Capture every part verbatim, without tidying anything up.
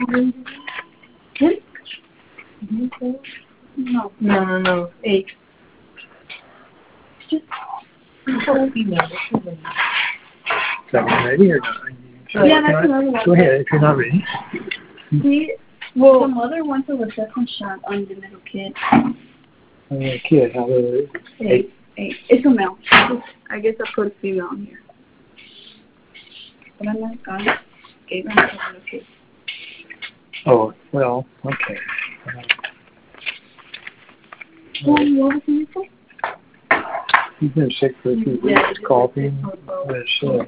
No, no, no, no. Eight. Just so female. Is that one ready or not? So, yeah, that's another one. Go ahead if you're not ready. See, well, the mother went to the second shot on the little kid. On the kid, how old is it? Eight. Eight. It's a male. I guess I put a female on here. But I'm not God gave him to the little kid. Oh, well, okay. Um, what was he say? He's been sick for a few weeks, coughing. But sick.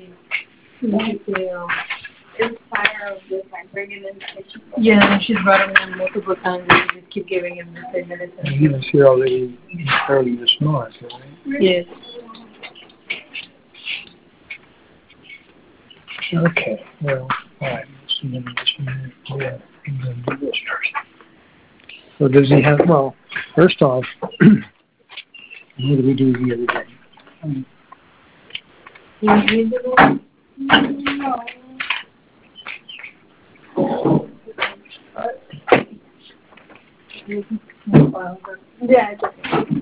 Yeah, she's brought him in multiple times and we just keep giving him the same medicine. He was here already early this month, right? Yes. Okay, well, all right. Yeah, I'm going to do this first. So does he have, well, first off, what did we do the other day? Um, Invisible? No. Yeah, it's okay.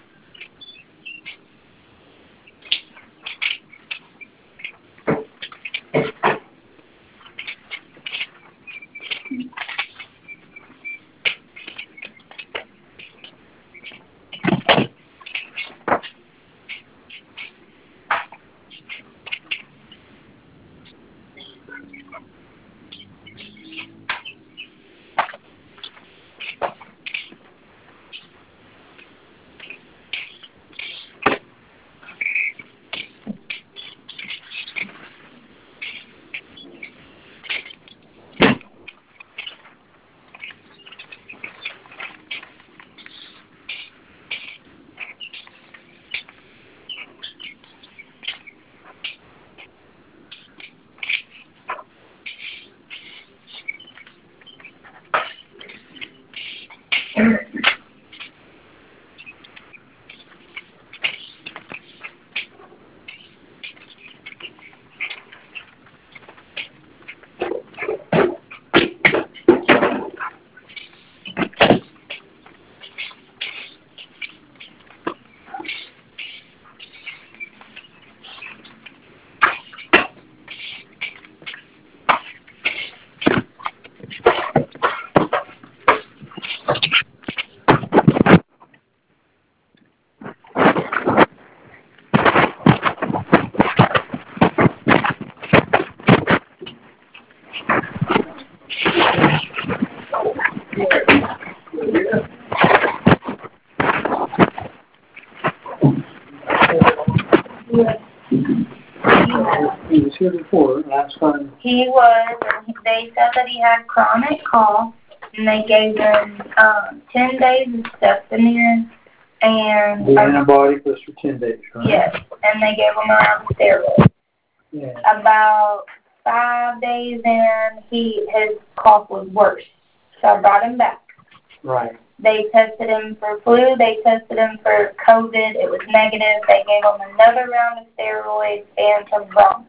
He was here before, last time. He was, and they said that he had chronic cough, and they gave him um, ten days of Ceftonir, and... The um, antibiotic was for ten days, right? Yes, and they gave him a round of steroids. Yeah. About five days in, he his cough was worse, so I brought him back. Right. They tested him for flu. They tested him for COVID. It was negative. They gave him another round of steroids and some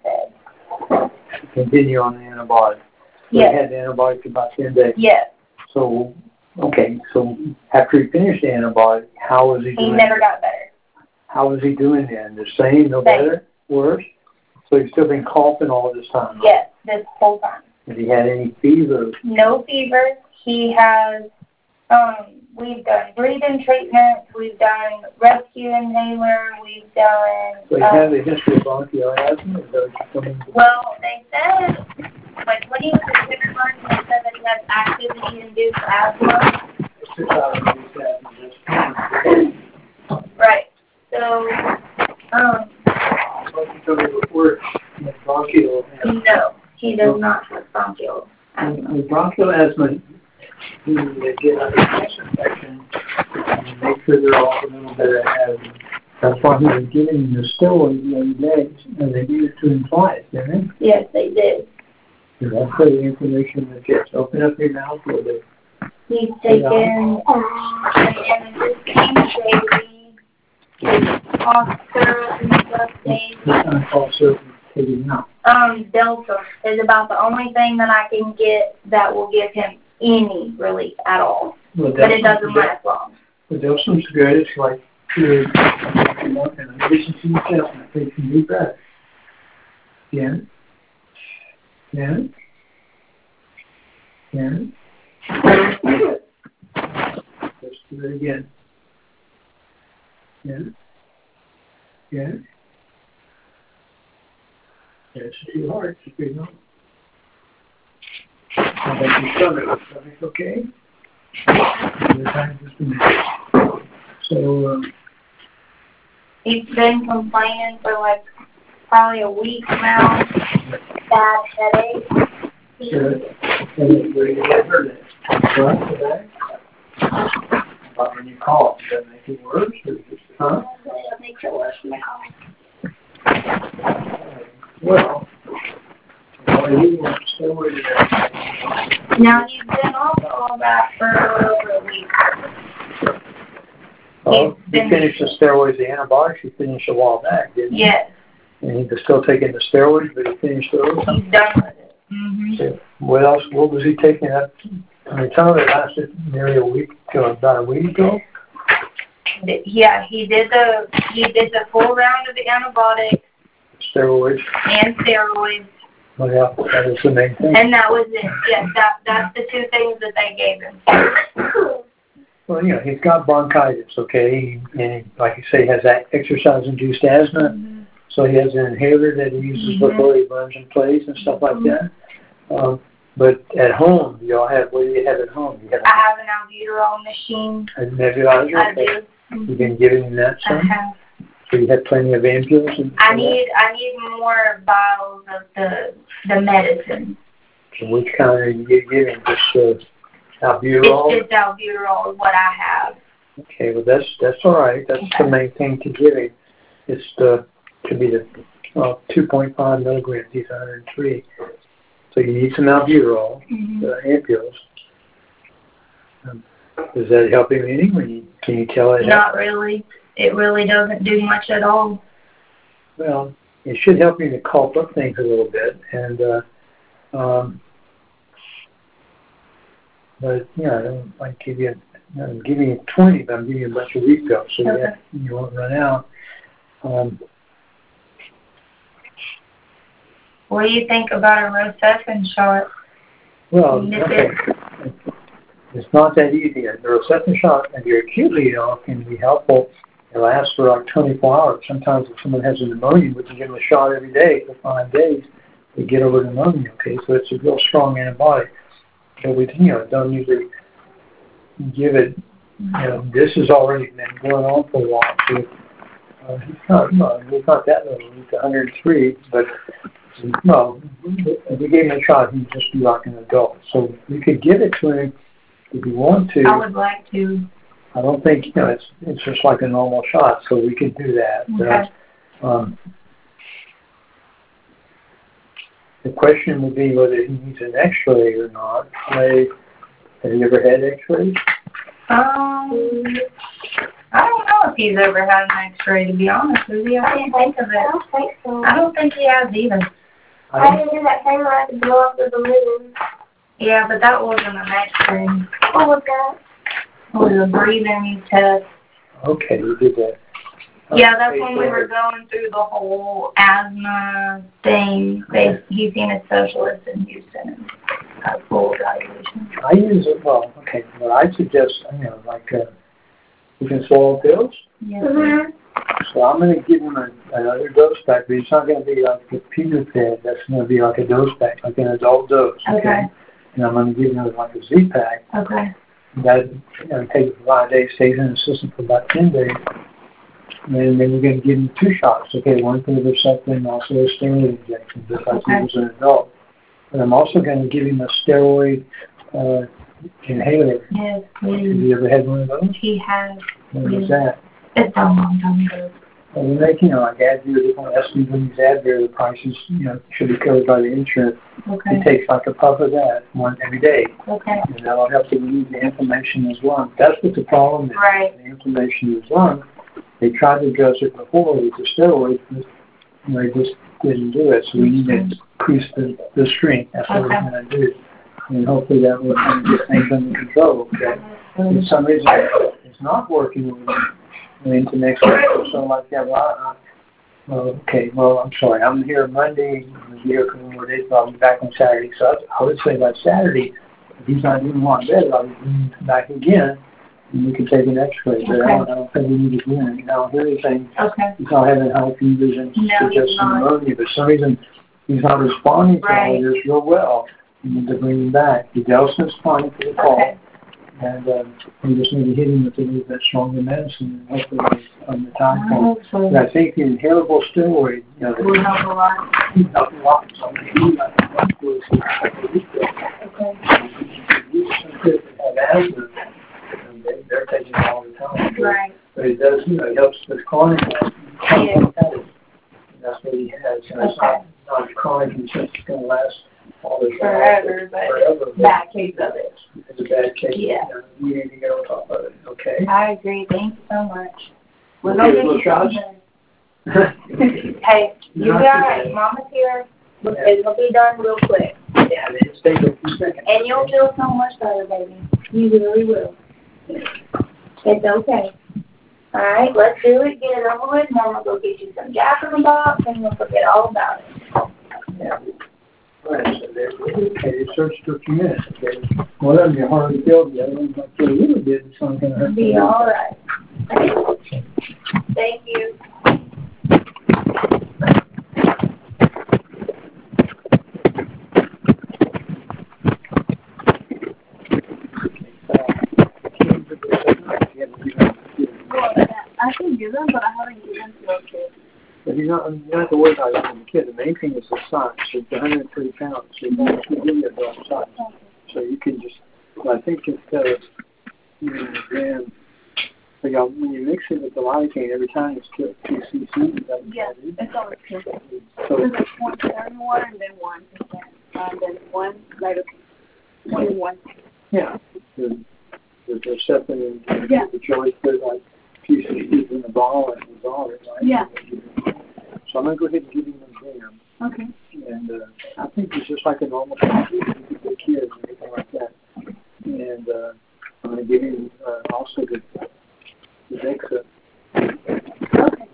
Bronfed. Continue on the antibiotic. So Yes. He had the antibiotic about ten days. Yes. So, okay, so after he finished the antibiotic, how was he He doing? never got better. How was he doing then? The same, no Same. better, worse? So he's still been coughing all this time? Yes, this whole time. Has he had any fever? No fever. He has, um, we've done breathing treatments. We've done rescue inhaler. We've done... So he um, has a history of bronchial asthma? Is that what you're coming to? Well, they said, like, when he was in kindergarten, they said that he had activity-induced asthma. It's just out of these asthma. Right. So, um, What you told me before, he had bronchial asthma. no, he does not have bronchial asthma. With bronchial asthma, you get a chest infection and make sure they're off a little bit of asthma. That's why he was giving the steroids the other day, and they gave it to him twice, didn't they? Yes, they did. So that's the information that gets. Open up your mouth a little bit. He's taken an antihistamine daily, his cough syrup and stuff daily. This time cough syrup taking now? Um, Delta is about the only thing that I can get that will give him any relief at all. Well, But it doesn't last long. The Delsum's good. It's like, good. If you want, and listen to yourself and take some deep breaths. Again. Again. Again. Let's do it again. Again. Again. That's too hard. It's a big number. How about your stomach? Stomach okay? Just a minute. So, um, he's been complaining for like probably a week now. Bad headache. good. And where you get hurt at? Front, the back? About when you cough, does that make it worse? Or just, huh? It makes it worse when I cough. Well, well, you want to stay where you're at. Now he's been off all that for over a week. Well, He's he been- finished the steroids, the antibiotics, he finished a while back, didn't he? Yes, And he was still taking the steroids, but he finished those? he's done with it. Mm-hmm. So what else, what was he taking up? I mean, some of it lasted nearly a week, to about a week ago. Yeah, he did the he did the full round of the antibiotics Steroids. and steroids, Well, yeah, that was the main thing. and that was it. Yes, that that's the two things that they gave him. Well, you know, he's got bronchitis, okay, and like you say, he has that exercise-induced asthma, Mm-hmm. so he has an inhaler that he uses Mhm. before he runs in place and stuff like Mhm. that. Um, but at home, you all have, what do you have at home? You have I have an albuterol machine. a nebulizer? I do. You've been giving him that, I son? have. So you have plenty of ampules? And I need I need more vials of the the medicine. So which kind are you giving? Just uh, albuterol? It's just albuterol is what I have. Okay, well that's that's all right. That's Okay. the main thing to giving. It's the to be the uh, two point five milligrams. He's one hundred three. So you need some albuterol, Mm-hmm. uh, ampules. Um, does that help him any? When you, can you tell it? Not really. It really doesn't do much at all. Well, it should help you to cough up things a little bit, and uh, um, but yeah, I don't like give you. I'm giving you twenty, but I'm giving you a bunch of refills, so Okay. you, have, you won't run out. Um, What do you think about a Rocephin shot? well, Nip okay. it. It's not that easy. A neuroception shot, if you're acutely ill, can be helpful. It lasts for like twenty-four hours. Sometimes if someone has a pneumonia, we can give them a shot every day for five days to get over pneumonia, okay? So it's a real strong antibiotic. So we, you know, don't usually give it, you know, this has already been going on for a while. So, uh, it's not, no, it's not that little. It's one hundred three, but, well, if we gave him a shot, he'd just be like an adult. So we could give it to him if you want to. I would like to. I don't think, you know, it's it's just like a normal shot, so we could do that. Okay. Uh, um, the question would be whether he needs an X-ray or not. Like, have you ever had X-rays? Um, I don't know if he's ever had an X-ray, to be honest with you. I can't think of I it. don't think so. I don't think he has either. I I don't, didn't do that thing where I could blow up the balloon. Yeah, but that wasn't an X-ray. What was that? It was a breathing test. okay, you did that. Yeah, that's Okay, when we so- were going through the whole asthma thing. They, he's seen a specialist in Houston and had a full evaluation. I use it, well, okay, well, I suggest, you know, like, uh, you can swallow pills. Yeah. Mm-hmm. So I'm going to give him a, another dose pack, but it's not going to be like a Peter pad. That's going to be like a dose pack, like an adult dose. Okay. And I'm going to give him like a Z pack. Okay. That, you know, takes five days, stays in the system for about ten days. And then we're going to give him two shots. Okay, one for the Herceptin and also a steroid injection, just like he Okay. was an adult. But I'm also going to give him a steroid uh, inhaler. Yes, Have please. you ever had one of those? He has. What was that? It's a long time ago. Well, we make, you know, like Advil, different estimates when these Advil, the prices, you know, should be covered by the insurance. Okay. He takes like a puff of that one every day, Okay. and that'll help to relieve the inflammation in his lung. That's what the problem is. Right. The inflammation in his lung. They tried to address it before with the steroids, but you know, they just didn't do it, so we need to increase the, the strength. That's what Okay. we're going to do. And hopefully that will kind of get things under control, okay? For some reason, it's not working into next week or something like that. Well, I, well, okay, well, I'm sorry. I'm here Monday, I'm here for more days, but I'll be back on Saturday. So I, I would say by Saturday, if he's not doing one better, I'll be back again, and we can take an x-ray. But Okay. I, don't, I don't think we need to do anything. I don't hear anything. Okay. He's not having high fevers and No, just he's not. pneumonia. But for some reason, he's not responding to all Right. this real well. We need to bring him back. The Delson's fine for the call. Okay. And uh, we just need to hit him with a little bit stronger medicine, and hopefully on the time point. But I think the inhalable steroid, you know, Will help a lot. the help a lot. So I'm going to use that one for Okay. have asthma, and they, they're taking it all the time. Right. But it does, you know, it helps with chronic asthma. Yeah. That's what he has. And it's not, not chronic, it's just going to last all this Forever, but forever. bad case of it. It's a bad case. Yeah. You need to get on top of it, okay? I agree. Thank you so much. We're Okay, gonna get little you shots? something. Hey, you got it. Mama's here. Look, it'll be done real quick. Yeah, they just take a few seconds. And you'll feel so much better, baby. You really will. It's okay. All right, let's do it. Get it over with. Mama will go get you some Jack in the Box, and we'll forget all about it. Yeah. Right, so they're, okay, they searched for a few minutes, okay? One of them you hardly feel, the other one might feel a little bit, so I'm gonna hurt. Be all right. Thank you. I can give them, but I haven't given to those kids. But you don't, you don't have to worry about it from the kid. The main thing is the size. It's one hundred three pounds, so you don't have to give it that size. So you can just, well, I think instead of, you know, then, so y'all, when you mix it with the lidocaine, every time it's two, two C C. Yes, it's always two. So, There's like one seven water and then one percent. Um, then one lidocaine. twenty-one. yeah. The, the, the Herceptin and Yeah. the choice, there's like two C Cs in the ball and dissolve it, right? Yeah. So I'm going to go ahead and give him them jam. Okay. And uh, I think it's just like a normal kid, a kid and everything like that. And uh, I'm going to give him uh, also the, the Dexa. Okay.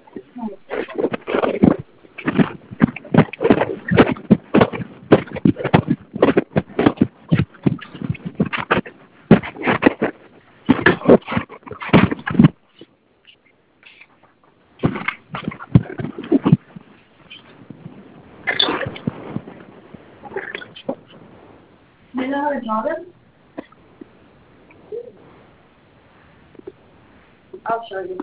You know how to draw them? I'll show you.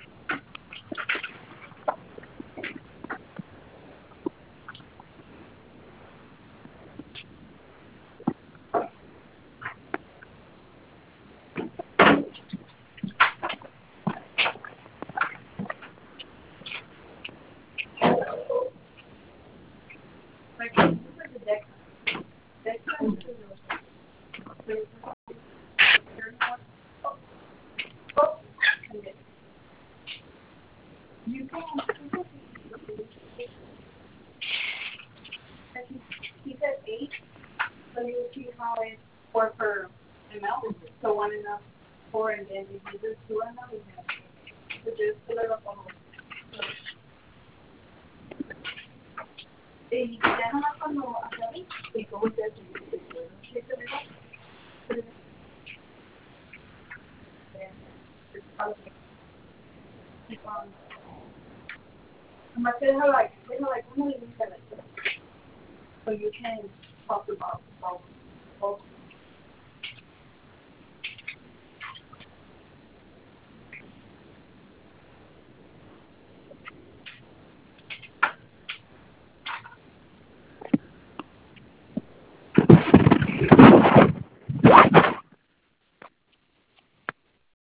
Like, this is like the deck. Deck is you can, he said eight, so you see how it's four per ml. So one enough, four, and then if you just two enough, you can so just fill it up all. Y ya nomás cuando acabes, y como se hace, nomás que deja like, deja like, uno y un pedacito. So you can talk about, about, about